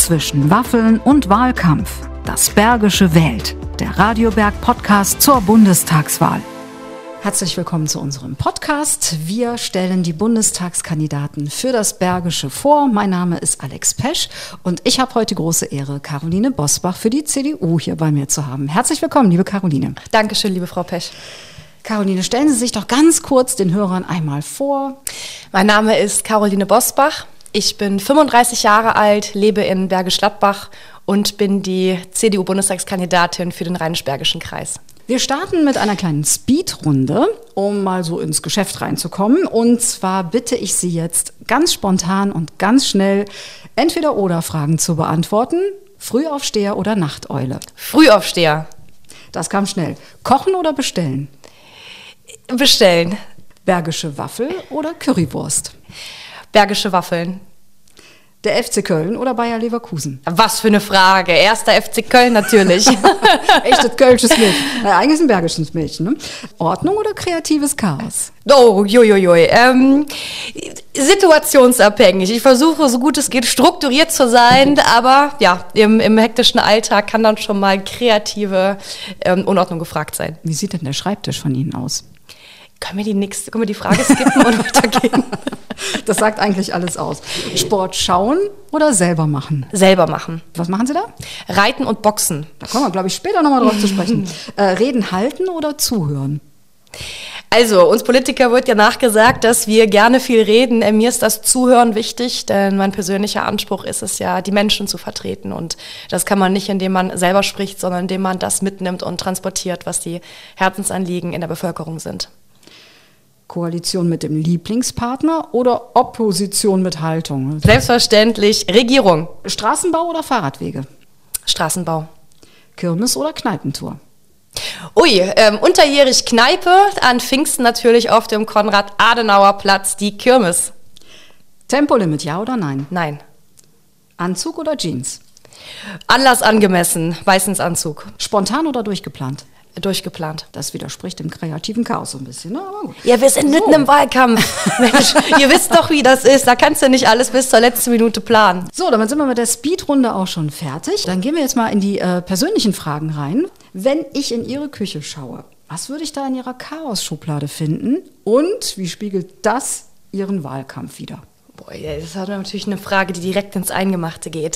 zwischen Waffeln und Wahlkampf. Das Bergische wählt. Der Radioberg-Podcast zur Bundestagswahl. Herzlich willkommen zu unserem Podcast. Wir stellen die Bundestagskandidaten für das Bergische vor. Mein Name ist Alex Pesch und ich habe heute große Ehre, Caroline Bosbach für die CDU hier bei mir zu haben. Herzlich willkommen, liebe Caroline. Dankeschön, liebe Frau Pesch. Caroline, stellen Sie sich doch ganz kurz den Hörern einmal vor. Mein Name ist Caroline Bosbach. Ich bin 35 Jahre alt, lebe in Bergisch Gladbach und bin die CDU-Bundestagskandidatin für den Rheinisch-Bergischen Kreis. Wir starten mit einer kleinen Speedrunde, um mal so ins Geschäft reinzukommen. Und zwar bitte ich Sie jetzt ganz spontan und ganz schnell Entweder-oder-Fragen zu beantworten. Frühaufsteher oder Nachteule? Frühaufsteher. Das kam schnell. Kochen oder bestellen? Bestellen. Bergische Waffel oder Currywurst? Bergische Waffeln. Der FC Köln oder Bayer Leverkusen? Was für eine Frage. Erster FC Köln natürlich. Echtes kölsches Mädchen. Naja, eigentlich ist ein bergisches Mädchen, ne? Ordnung oder kreatives Chaos? Oh, jojojo. Situationsabhängig. Ich versuche, so gut es geht, strukturiert zu sein, aber ja, im hektischen Alltag kann dann schon mal kreative Unordnung gefragt sein. Wie sieht denn der Schreibtisch von Ihnen aus? Können wir die Frage skippen und weitergehen? Das sagt eigentlich alles aus. Sport schauen oder selber machen? Selber machen. Was machen Sie da? Reiten und Boxen. Da kommen wir, glaube ich, später nochmal drauf zu sprechen. Reden halten oder zuhören? Also, uns Politiker wird ja nachgesagt, dass wir gerne viel reden. Mir ist das Zuhören wichtig, denn mein persönlicher Anspruch ist es ja, die Menschen zu vertreten. Und das kann man nicht, indem man selber spricht, sondern indem man das mitnimmt und transportiert, was die Herzensanliegen in der Bevölkerung sind. Koalition mit dem Lieblingspartner oder Opposition mit Haltung? Selbstverständlich Regierung. Straßenbau oder Fahrradwege? Straßenbau. Kirmes oder Kneipentour? Ui, unterjährig Kneipe, an Pfingsten natürlich auf dem Konrad-Adenauer-Platz die Kirmes. Tempolimit, ja oder nein? Nein. Anzug oder Jeans? Anlass angemessen, meistens Anzug. Spontan oder durchgeplant? Durchgeplant. Das widerspricht dem kreativen Chaos so ein bisschen, ne? Aber gut. Ja, wir sind mitten im Wahlkampf. Mensch, ihr wisst doch, wie das ist. Da kannst du nicht alles bis zur letzten Minute planen. So, damit sind wir mit der Speedrunde auch schon fertig. Dann gehen wir jetzt mal in die persönlichen Fragen rein. Wenn ich in Ihre Küche schaue, was würde ich da in Ihrer Chaos-Schublade finden? Und wie spiegelt das Ihren Wahlkampf wider? Boah, das ist natürlich eine Frage, die direkt ins Eingemachte geht.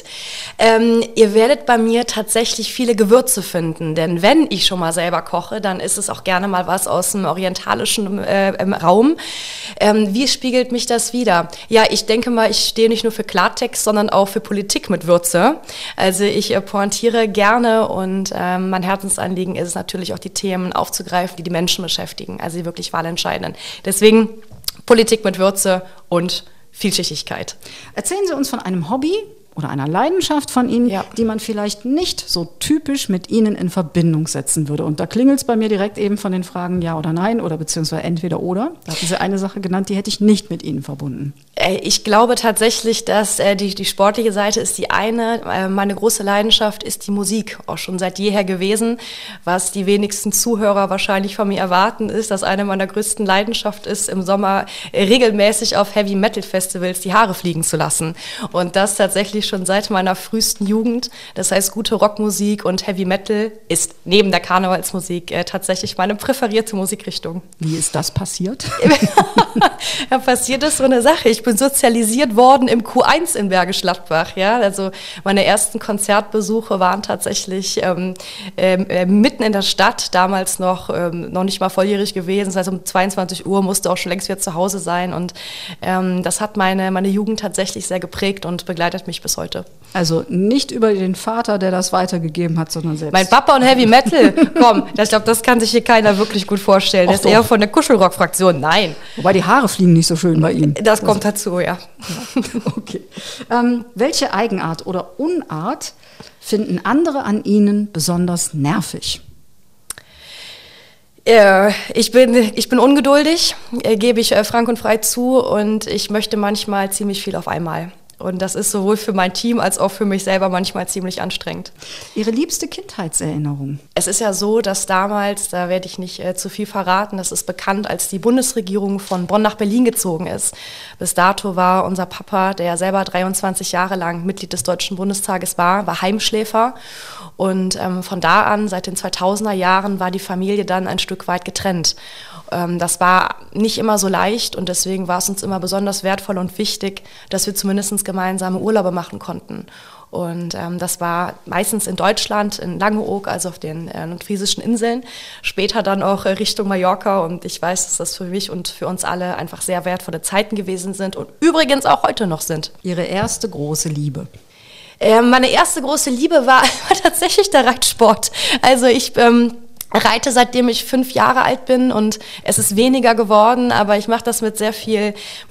Ihr werdet bei mir tatsächlich viele Gewürze finden, denn wenn ich schon mal selber koche, dann ist es auch gerne mal was aus dem orientalischen Raum. Wie spiegelt mich das wider? Ja, ich denke mal, ich stehe nicht nur für Klartext, sondern auch für Politik mit Würze. Also ich pointiere gerne und mein Herzensanliegen ist es natürlich auch, die Themen aufzugreifen, die die Menschen beschäftigen, also die wirklich wahlentscheidenden. Deswegen Politik mit Würze und Vielschichtigkeit. Erzählen Sie uns von einem Hobby oder einer Leidenschaft von Ihnen, ja, die man vielleicht nicht so typisch mit Ihnen in Verbindung setzen würde. Und da klingelt es bei mir direkt eben von den Fragen Ja oder Nein oder beziehungsweise entweder oder. Da hatten Sie eine Sache genannt, die hätte ich nicht mit Ihnen verbunden. Ich glaube tatsächlich, dass die sportliche Seite ist die eine. Meine große Leidenschaft ist die Musik, auch schon seit jeher gewesen. Was die wenigsten Zuhörer wahrscheinlich von mir erwarten, ist, dass eine meiner größten Leidenschaften ist, im Sommer regelmäßig auf Heavy-Metal-Festivals die Haare fliegen zu lassen. Und das tatsächlich schon seit meiner frühesten Jugend. Das heißt, gute Rockmusik und Heavy Metal ist neben der Karnevalsmusik tatsächlich meine präferierte Musikrichtung. Wie ist das passiert? Ja, passiert ist so eine Sache. Ich bin sozialisiert worden im Q1 in Bergisch Gladbach. Ja? Also meine ersten Konzertbesuche waren tatsächlich mitten in der Stadt, damals noch nicht mal volljährig gewesen. Das heißt, um 22 Uhr musste auch schon längst wieder zu Hause sein. Und das hat meine Jugend tatsächlich sehr geprägt und begleitet mich bis heute. Also nicht über den Vater, der das weitergegeben hat, sondern selbst. Mein Papa und Heavy Metal, komm, ich glaube, das kann sich hier keiner wirklich gut vorstellen. Das ist eher von der Kuschelrock-Fraktion, nein. Wobei die Haare fliegen nicht so schön bei ihm. Das kommt dazu, ja. Okay. Welche Eigenart oder Unart finden andere an Ihnen besonders nervig? Ich bin ungeduldig, gebe ich frank und frei zu und ich möchte manchmal ziemlich viel auf einmal. Und das ist sowohl für mein Team als auch für mich selber manchmal ziemlich anstrengend. Ihre liebste Kindheitserinnerung? Es ist ja so, dass damals, da werde ich nicht zu viel verraten, das ist bekannt, als die Bundesregierung von Bonn nach Berlin gezogen ist. Bis dato war unser Papa, der ja selber 23 Jahre lang Mitglied des Deutschen Bundestages war Heimschläfer. Und von da an, seit den 2000er Jahren, war die Familie dann ein Stück weit getrennt. Das war nicht immer so leicht und deswegen war es uns immer besonders wertvoll und wichtig, dass wir zumindest gemeinsame Urlaube machen konnten. Und das war meistens in Deutschland, in Langeoog, also auf den nordfriesischen Inseln, später dann auch Richtung Mallorca. Und ich weiß, dass das für mich und für uns alle einfach sehr wertvolle Zeiten gewesen sind und übrigens auch heute noch sind. Ihre erste große Liebe? Meine erste große Liebe war tatsächlich der Reitsport. Also ich reite, seitdem ich 5 Jahre alt bin und es ist weniger geworden, aber ich mache das mit sehr viel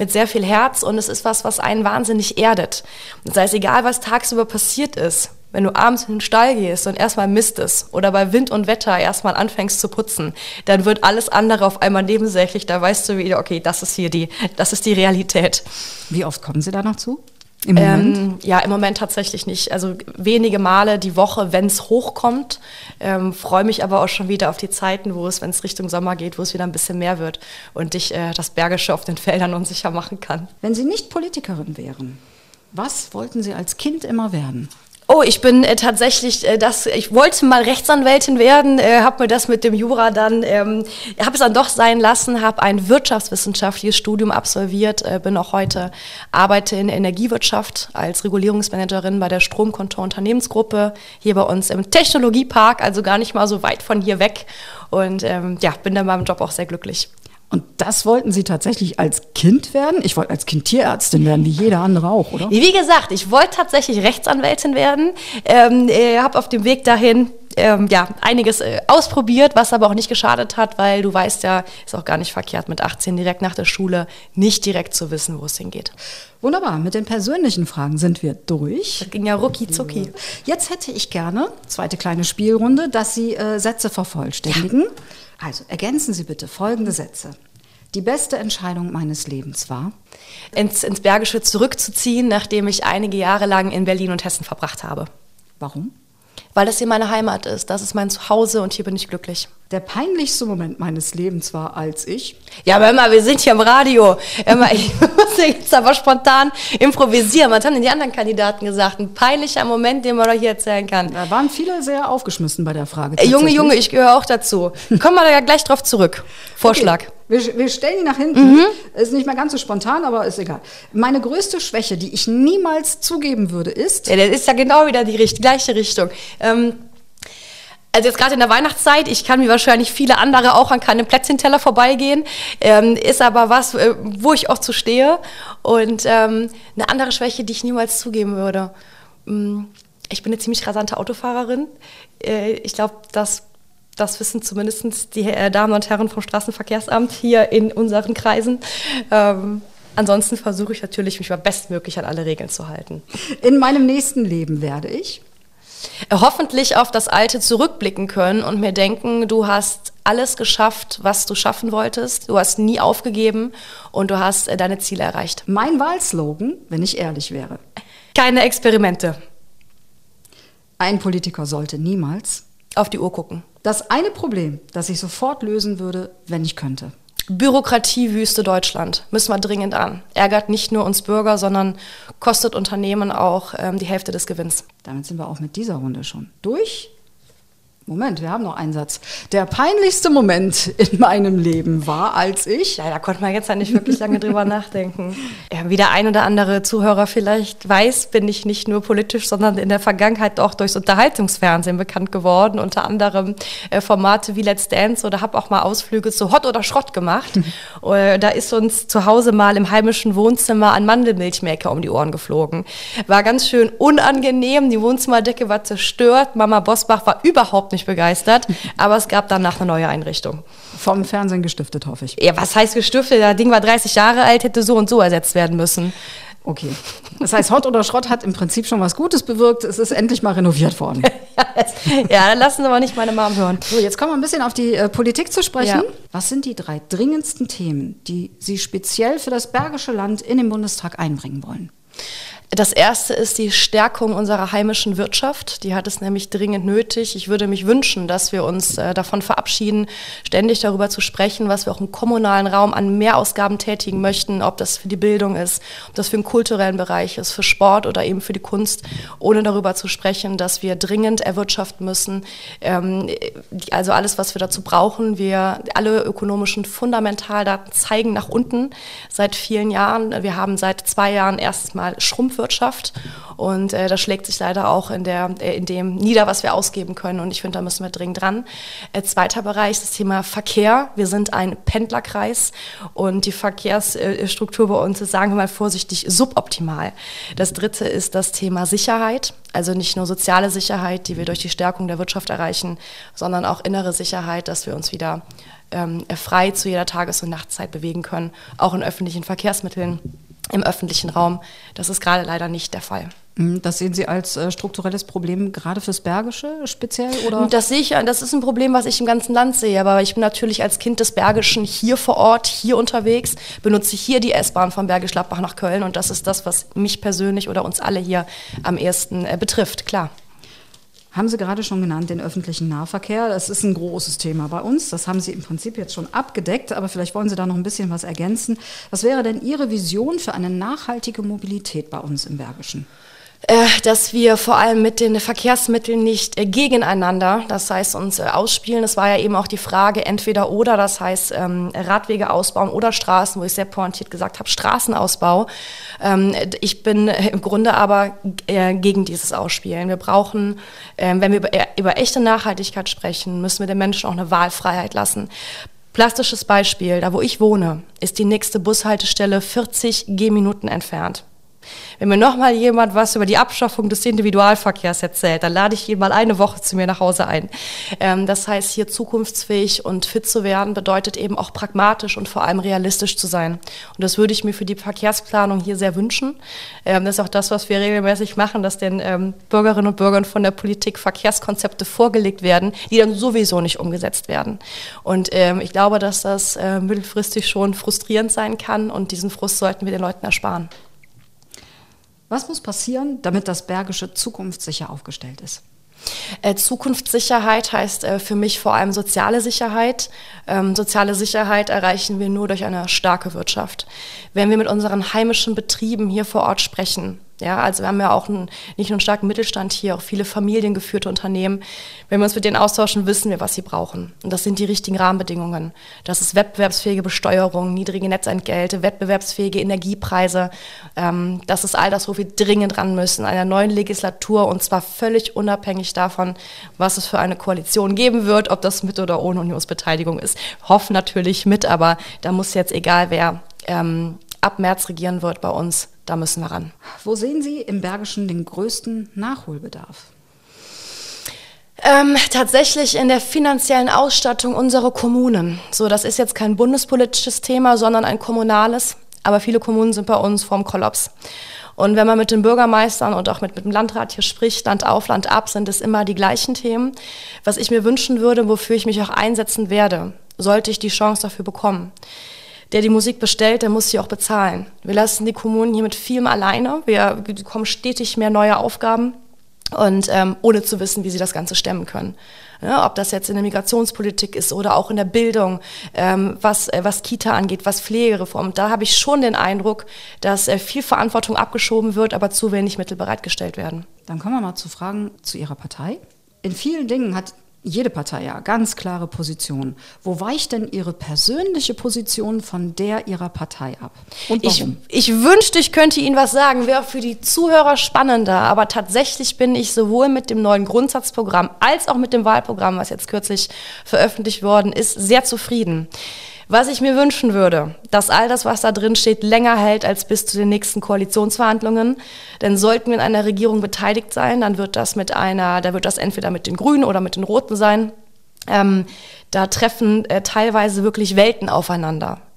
Herz und es ist was einen wahnsinnig erdet. Das heißt, egal was tagsüber passiert ist, wenn du abends in den Stall gehst und erstmal mistest oder bei Wind und Wetter erstmal anfängst zu putzen, dann wird alles andere auf einmal nebensächlich, da weißt du wieder, okay, das ist die Realität. Wie oft kommen Sie da noch zu? Im Moment? Ja, im Moment tatsächlich nicht. Also wenige Male die Woche, wenn es hochkommt. Freue mich aber auch schon wieder auf die Zeiten, wenn es Richtung Sommer geht, wo es wieder ein bisschen mehr wird und ich das Bergische auf den Feldern unsicher machen kann. Wenn Sie nicht Politikerin wären, was wollten Sie als Kind immer werden? Oh, ich bin tatsächlich, ich wollte mal Rechtsanwältin werden, habe mir das mit dem Jura dann, habe es dann doch sein lassen, habe ein wirtschaftswissenschaftliches Studium absolviert, bin auch heute, arbeite in der Energiewirtschaft als Regulierungsmanagerin bei der Stromkontor Unternehmensgruppe, hier bei uns im Technologiepark, also gar nicht mal so weit von hier weg und bin dann beim Job auch sehr glücklich. Und das wollten Sie tatsächlich als Kind werden? Ich wollte als Kind Tierärztin werden, wie jeder andere auch, oder? Wie gesagt, ich wollte tatsächlich Rechtsanwältin werden. Habe auf dem Weg dahin einiges ausprobiert, was aber auch nicht geschadet hat, weil du weißt ja, ist auch gar nicht verkehrt, mit 18 direkt nach der Schule nicht direkt zu wissen, wo es hingeht. Wunderbar, mit den persönlichen Fragen sind wir durch. Das ging ja rucki zucki. Jetzt hätte ich gerne, zweite kleine Spielrunde, dass Sie Sätze vervollständigen. Ja. Also ergänzen Sie bitte folgende Sätze. Die beste Entscheidung meines Lebens war? Ins Bergische zurückzuziehen, nachdem ich einige Jahre lang in Berlin und Hessen verbracht habe. Warum? Weil das hier meine Heimat ist, das ist mein Zuhause und hier bin ich glücklich. Der peinlichste Moment meines Lebens war, als ich... Ja, aber hör mal, wir sind hier im Radio. Hör mal, ich muss jetzt aber spontan improvisieren. Was haben denn die anderen Kandidaten gesagt? Ein peinlicher Moment, den man doch hier erzählen kann. Da waren viele sehr aufgeschmissen bei der Frage. Junge, ich gehöre auch dazu. Kommen wir da ja gleich drauf zurück. Vorschlag. Okay. Wir stellen ihn nach hinten. Ist nicht mehr ganz so spontan, aber ist egal. Meine größte Schwäche, die ich niemals zugeben würde, ist... Ja, das ist ja genau wieder die gleiche Richtung. Also jetzt gerade in der Weihnachtszeit, ich kann wie wahrscheinlich viele andere auch an keinem Plätzchenteller vorbeigehen, ist aber was, wo ich auch zu stehe. Und eine andere Schwäche, die ich niemals zugeben würde. Ich bin eine ziemlich rasante Autofahrerin. Ich glaube, das wissen zumindest die Damen und Herren vom Straßenverkehrsamt hier in unseren Kreisen. Ansonsten versuche ich natürlich, mich bestmöglich an alle Regeln zu halten. In meinem nächsten Leben werde ich hoffentlich auf das Alte zurückblicken können und mir denken, du hast alles geschafft, was du schaffen wolltest. Du hast nie aufgegeben und du hast deine Ziele erreicht. Mein Wahlslogan, wenn ich ehrlich wäre: Keine Experimente. Ein Politiker sollte niemals auf die Uhr gucken. Das eine Problem, das ich sofort lösen würde, wenn ich könnte. Bürokratiewüste Deutschland müssen wir dringend an. Ärgert nicht nur uns Bürger, sondern kostet Unternehmen auch die Hälfte des Gewinns. Damit sind wir auch mit dieser Runde schon durch. Moment, wir haben noch einen Satz. Der peinlichste Moment in meinem Leben war, als ich... Ja, da konnte man jetzt ja nicht wirklich lange drüber nachdenken. Ja, wie der ein oder andere Zuhörer vielleicht weiß, bin ich nicht nur politisch, sondern in der Vergangenheit auch durchs Unterhaltungsfernsehen bekannt geworden. Unter anderem Formate wie Let's Dance oder habe auch mal Ausflüge zu Hot oder Schrott gemacht. Da ist uns zu Hause mal im heimischen Wohnzimmer ein Mandelmilchmaker um die Ohren geflogen. War ganz schön unangenehm, die Wohnzimmerdecke war zerstört. Mama Bosbach war überhaupt nicht begeistert, aber es gab danach eine neue Einrichtung. Vom Fernsehen gestiftet, hoffe ich. Ja, was heißt gestiftet? Das Ding war 30 Jahre alt, hätte so und so ersetzt werden müssen. Okay. Das heißt, Hot oder Schrott hat im Prinzip schon was Gutes bewirkt. Es ist endlich mal renoviert worden. Ja, dann lassen Sie aber nicht meine Mom hören. So, jetzt kommen wir ein bisschen auf die Politik zu sprechen. Ja. Was sind die 3 dringendsten Themen, die Sie speziell für das Bergische Land in den Bundestag einbringen wollen? Das erste ist die Stärkung unserer heimischen Wirtschaft. Die hat es nämlich dringend nötig. Ich würde mich wünschen, dass wir uns davon verabschieden, ständig darüber zu sprechen, was wir auch im kommunalen Raum an Mehrausgaben tätigen möchten, ob das für die Bildung ist, ob das für den kulturellen Bereich ist, für Sport oder eben für die Kunst, ohne darüber zu sprechen, dass wir dringend erwirtschaften müssen. Also alles, was wir dazu brauchen. Alle ökonomischen Fundamentaldaten zeigen nach unten seit vielen Jahren. Wir haben seit 2 Jahren erstmal Schrumpfwirtschaft und das schlägt sich leider auch in dem nieder, was wir ausgeben können, und ich finde, da müssen wir dringend dran. Zweiter Bereich, das Thema Verkehr. Wir sind ein Pendlerkreis und die Verkehrsstruktur bei uns ist, sagen wir mal vorsichtig, suboptimal. Das dritte ist das Thema Sicherheit, also nicht nur soziale Sicherheit, die wir durch die Stärkung der Wirtschaft erreichen, sondern auch innere Sicherheit, dass wir uns wieder frei zu jeder Tages- und Nachtzeit bewegen können, auch in öffentlichen Verkehrsmitteln, im öffentlichen Raum. Das ist gerade leider nicht der Fall. Das sehen Sie als strukturelles Problem gerade fürs Bergische speziell, oder? Das sehe ich, das ist ein Problem, was ich im ganzen Land sehe, aber ich bin natürlich als Kind des Bergischen hier vor Ort, hier unterwegs, benutze hier die S-Bahn von Bergisch Gladbach nach Köln, und das ist das, was mich persönlich oder uns alle hier am ehesten betrifft, klar. Haben Sie gerade schon genannt, den öffentlichen Nahverkehr. Das ist ein großes Thema bei uns. Das haben Sie im Prinzip jetzt schon abgedeckt, aber vielleicht wollen Sie da noch ein bisschen was ergänzen. Was wäre denn Ihre Vision für eine nachhaltige Mobilität bei uns im Bergischen? Dass wir vor allem mit den Verkehrsmitteln nicht gegeneinander, das heißt uns ausspielen. Das war ja eben auch die Frage entweder oder, das heißt Radwege ausbauen oder Straßen, wo ich sehr pointiert gesagt habe, Straßenausbau. Ich bin im Grunde aber gegen dieses Ausspielen. Wir brauchen, wenn wir über echte Nachhaltigkeit sprechen, müssen wir den Menschen auch eine Wahlfreiheit lassen. Plastisches Beispiel, da wo ich wohne, ist die nächste Bushaltestelle 40 Gehminuten entfernt. Wenn mir nochmal jemand was über die Abschaffung des Individualverkehrs erzählt, dann lade ich ihn mal eine Woche zu mir nach Hause ein. Das heißt, hier zukunftsfähig und fit zu werden, bedeutet eben auch pragmatisch und vor allem realistisch zu sein. Und das würde ich mir für die Verkehrsplanung hier sehr wünschen. Das ist auch das, was wir regelmäßig machen, dass den Bürgerinnen und Bürgern von der Politik Verkehrskonzepte vorgelegt werden, die dann sowieso nicht umgesetzt werden. Und ich glaube, dass das mittelfristig schon frustrierend sein kann, und diesen Frust sollten wir den Leuten ersparen. Was muss passieren, damit das Bergische zukunftssicher aufgestellt ist? Zukunftssicherheit heißt für mich vor allem soziale Sicherheit. Soziale Sicherheit erreichen wir nur durch eine starke Wirtschaft. Wenn wir mit unseren heimischen Betrieben hier vor Ort sprechen, ja, also wir haben ja auch nicht nur einen starken Mittelstand hier, auch viele familiengeführte Unternehmen. Wenn wir uns mit denen austauschen, wissen wir, was sie brauchen. Und das sind die richtigen Rahmenbedingungen. Das ist wettbewerbsfähige Besteuerung, niedrige Netzentgelte, wettbewerbsfähige Energiepreise. Das ist all das, wo wir dringend ran müssen, einer neuen Legislatur, und zwar völlig unabhängig davon, was es für eine Koalition geben wird, ob das mit oder ohne Unionsbeteiligung ist. Hoffen natürlich mit, aber da muss jetzt, egal wer ab März regieren wird bei uns, da müssen wir ran. Wo sehen Sie im Bergischen den größten Nachholbedarf? Tatsächlich in der finanziellen Ausstattung unserer Kommunen. So, das ist jetzt kein bundespolitisches Thema, sondern ein kommunales. Aber viele Kommunen sind bei uns vorm Kollaps. Und wenn man mit den Bürgermeistern und auch mit dem Landrat hier spricht, Land auf, Land ab, sind es immer die gleichen Themen. Was ich mir wünschen würde, wofür ich mich auch einsetzen werde, sollte ich die Chance dafür bekommen. Der die Musik bestellt, der muss sie auch bezahlen. Wir lassen die Kommunen hier mit vielem alleine. Wir bekommen stetig mehr neue Aufgaben, und ohne zu wissen, wie sie das Ganze stemmen können. Ja, ob das jetzt in der Migrationspolitik ist oder auch in der Bildung, was Kita angeht, was Pflegereform. Da habe ich schon den Eindruck, dass viel Verantwortung abgeschoben wird, aber zu wenig Mittel bereitgestellt werden. Dann kommen wir mal zu Fragen zu Ihrer Partei. In vielen Dingen hat jede Partei ja ganz klare Positionen. Wo weicht denn Ihre persönliche Position von der Ihrer Partei ab? Und warum? Ich wünschte, ich könnte Ihnen was sagen, wäre für die Zuhörer spannender. Aber tatsächlich bin ich sowohl mit dem neuen Grundsatzprogramm als auch mit dem Wahlprogramm, was jetzt kürzlich veröffentlicht worden ist, sehr zufrieden. Was ich mir wünschen würde, dass all das, was da drin steht, länger hält als bis zu den nächsten Koalitionsverhandlungen. Denn sollten wir in einer Regierung beteiligt sein, dann wird das entweder mit den Grünen oder mit den Roten sein. Da treffen teilweise wirklich Welten aufeinander.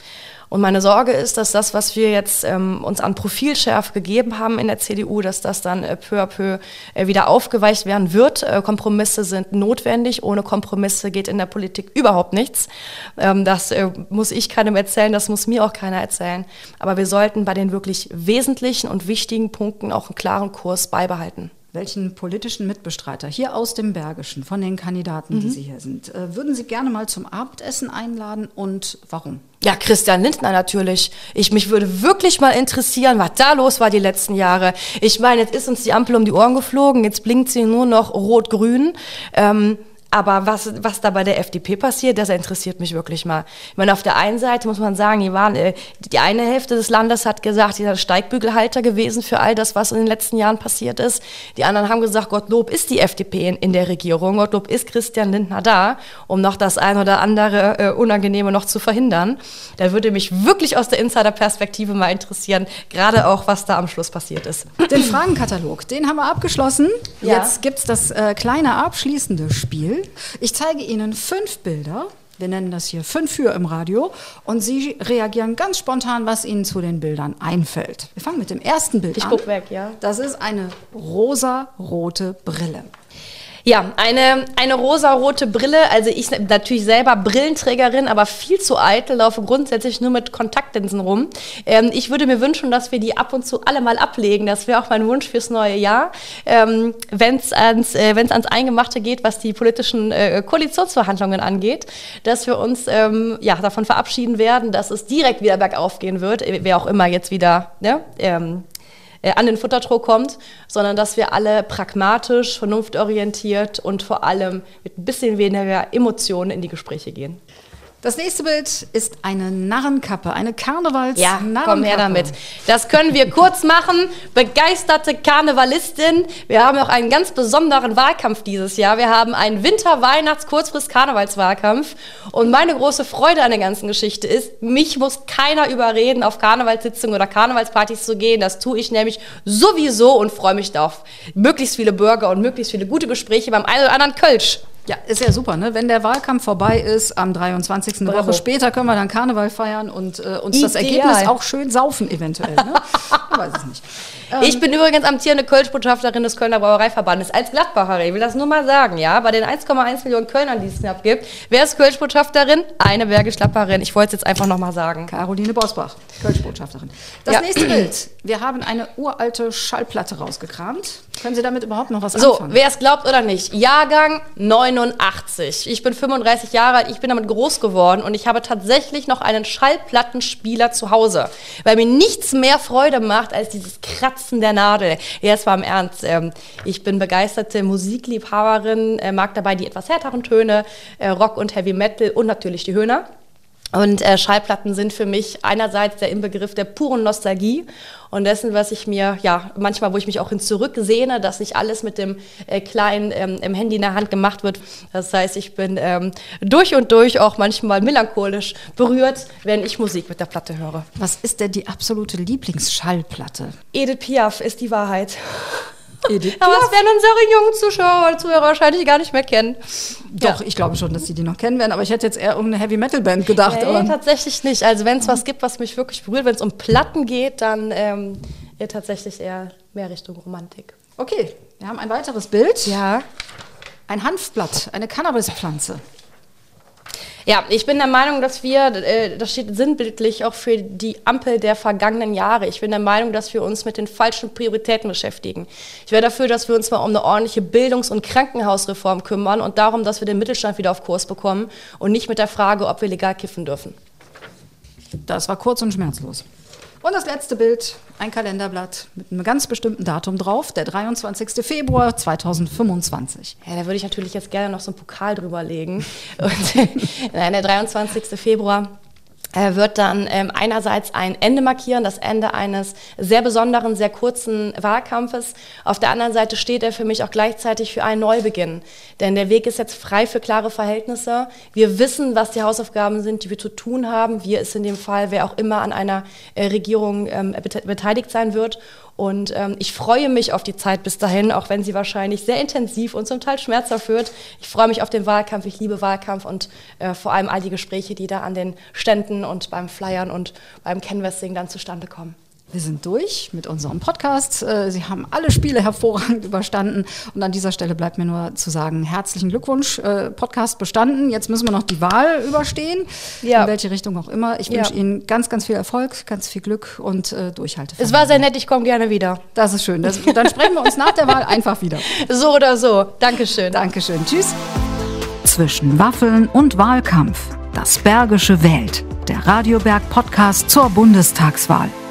Und meine Sorge ist, dass das, was wir jetzt uns an Profilschärfe gegeben haben in der CDU, dass das dann peu à peu wieder aufgeweicht werden wird. Kompromisse sind notwendig. Ohne Kompromisse geht in der Politik überhaupt nichts. Das muss ich keinem erzählen, das muss mir auch keiner erzählen. Aber wir sollten bei den wirklich wesentlichen und wichtigen Punkten auch einen klaren Kurs beibehalten. Welchen politischen Mitbestreiter hier aus dem Bergischen, von den Kandidaten, die Sie hier sind, würden Sie gerne mal zum Abendessen einladen und warum? Ja, Christian Lindner natürlich. Mich würde wirklich mal interessieren, was da los war die letzten Jahre. Ich meine, jetzt ist uns die Ampel um die Ohren geflogen, jetzt blinkt sie nur noch rot-grün. Aber was da bei der FDP passiert, das interessiert mich wirklich mal. Ich meine, auf der einen Seite muss man sagen, die eine Hälfte des Landes hat gesagt, die sind Steigbügelhalter gewesen für all das, was in den letzten Jahren passiert ist. Die anderen haben gesagt, Gottlob ist die FDP in der Regierung, Gottlob ist Christian Lindner da, um noch das ein oder andere Unangenehme noch zu verhindern. Da würde mich wirklich aus der Insider-Perspektive mal interessieren, gerade auch, was da am Schluss passiert ist. Den Fragenkatalog, den haben wir abgeschlossen. Ja. Jetzt gibt's das kleine abschließende Spiel. Ich zeige Ihnen 5 Bilder, wir nennen das hier 5 für im Radio, und Sie reagieren ganz spontan, was Ihnen zu den Bildern einfällt. Wir fangen mit dem ersten Bild an. Ich guck weg, ja. Das ist eine rosa-rote Brille. Ja, eine rosarote Brille, also ich natürlich selber Brillenträgerin, aber viel zu eitel, laufe grundsätzlich nur mit Kontaktlinsen rum. Ich würde mir wünschen, dass wir die ab und zu alle mal ablegen, das wäre auch mein Wunsch fürs neue Jahr, wenn es ans Eingemachte geht, was die politischen Koalitionsverhandlungen angeht, dass wir uns davon verabschieden werden, dass es direkt wieder bergauf gehen wird, wer auch immer jetzt wieder an den Futtertrog kommt, sondern dass wir alle pragmatisch, vernunftorientiert und vor allem mit ein bisschen weniger Emotionen in die Gespräche gehen. Das nächste Bild ist eine Narrenkappe, eine Karnevals-Narrenkappe. Ja, komm her damit. Das können wir kurz machen. Begeisterte Karnevalistin. Wir haben auch einen ganz besonderen Wahlkampf dieses Jahr. Wir haben einen Winter-Weihnachts-Kurzfrist-Karnevalswahlkampf. Und meine große Freude an der ganzen Geschichte ist, mich muss keiner überreden, auf Karnevalssitzungen oder Karnevalspartys zu gehen. Das tue ich nämlich sowieso und freue mich darauf. Möglichst viele Bürger und möglichst viele gute Gespräche beim einen oder anderen Kölsch. Ja, ist ja super, ne? Wenn der Wahlkampf vorbei ist, am 23. Eine Woche später können wir dann Karneval feiern und uns das Ergebnis auch schön saufen eventuell. Ne? Ich weiß es nicht. Ich bin übrigens amtierende Kölsch-Botschafterin des Kölner Brauereiverbandes als Gladbacher. Ich will das nur mal sagen, ja? Bei den 1,1 Millionen Kölnern, die es knapp gibt. Wer ist Kölsch-Botschafterin? Eine Bergisch-Gladbacherin. Ich wollte es jetzt einfach nochmal sagen. Caroline Bosbach, Kölsch-Botschafterin. Das nächste Bild. Wir haben eine uralte Schallplatte rausgekramt. Können Sie damit überhaupt noch was anfangen? So, wer es glaubt oder nicht. Jahrgang 89. Ich bin 35 Jahre alt, ich bin damit groß geworden und ich habe tatsächlich noch einen Schallplattenspieler zu Hause, weil mir nichts mehr Freude macht als dieses Kratzen der Nadel. Jetzt mal im Ernst. Ich bin begeisterte Musikliebhaberin, mag dabei die etwas härteren Töne, Rock und Heavy Metal und natürlich die Höhner. Und Schallplatten sind für mich einerseits der Inbegriff der puren Nostalgie und dessen, was ich mir, manchmal, wo ich mich auch hin zurücksehne, dass nicht alles mit dem kleinen Handy in der Hand gemacht wird. Das heißt, ich bin durch und durch auch manchmal melancholisch berührt, wenn ich Musik mit der Platte höre. Was ist denn die absolute Lieblingsschallplatte? Edith Piaf ist die Wahrheit. Edith Aber das werden unsere jungen Zuschauer oder Zuhörer wahrscheinlich gar nicht mehr kennen. Doch, ich glaube schon, dass sie die noch kennen werden, aber ich hätte jetzt eher irgendeine Heavy-Metal-Band gedacht. Nee, tatsächlich nicht. Also wenn es was gibt, was mich wirklich berührt, wenn es um Platten geht, dann tatsächlich eher mehr Richtung Romantik. Okay, wir haben ein weiteres Bild. Ja. Ein Hanfblatt, eine Cannabispflanze. Ja, ich bin der Meinung, dass das steht sinnbildlich auch für die Ampel der vergangenen Jahre. Ich bin der Meinung, dass wir uns mit den falschen Prioritäten beschäftigen. Ich wäre dafür, dass wir uns mal um eine ordentliche Bildungs- und Krankenhausreform kümmern und darum, dass wir den Mittelstand wieder auf Kurs bekommen und nicht mit der Frage, ob wir legal kiffen dürfen. Das war kurz und schmerzlos. Und das letzte Bild, ein Kalenderblatt mit einem ganz bestimmten Datum drauf, der 23. Februar 2025. Ja, da würde ich natürlich jetzt gerne noch so einen Pokal drüber legen. Und nein, der 23. Februar wird dann einerseits ein Ende markieren, das Ende eines sehr besonderen, sehr kurzen Wahlkampfes. Auf der anderen Seite steht er für mich auch gleichzeitig für einen Neubeginn. Denn der Weg ist jetzt frei für klare Verhältnisse. Wir wissen, was die Hausaufgaben sind, die wir zu tun haben. Wir ist in dem Fall, wer auch immer an einer Regierung beteiligt sein wird. Und ich freue mich auf die Zeit bis dahin, auch wenn sie wahrscheinlich sehr intensiv und zum Teil schmerzhaft wird. Ich freue mich auf den Wahlkampf, ich liebe Wahlkampf und vor allem all die Gespräche, die da an den Ständen und beim Flyern und beim Canvassing dann zustande kommen. Wir sind durch mit unserem Podcast. Sie haben alle Spiele hervorragend überstanden. Und an dieser Stelle bleibt mir nur zu sagen, herzlichen Glückwunsch, Podcast bestanden. Jetzt müssen wir noch die Wahl überstehen, in welche Richtung auch immer. Ich wünsche Ihnen ganz, ganz viel Erfolg, ganz viel Glück und Durchhaltevermögen. Es war sehr nett, ich komme gerne wieder. Das ist schön. Dann sprechen wir uns nach der Wahl einfach wieder. So oder so. Dankeschön. Dankeschön. Tschüss. Zwischen Waffeln und Wahlkampf. Das Bergische wählt. Der Radio Berg Podcast zur Bundestagswahl.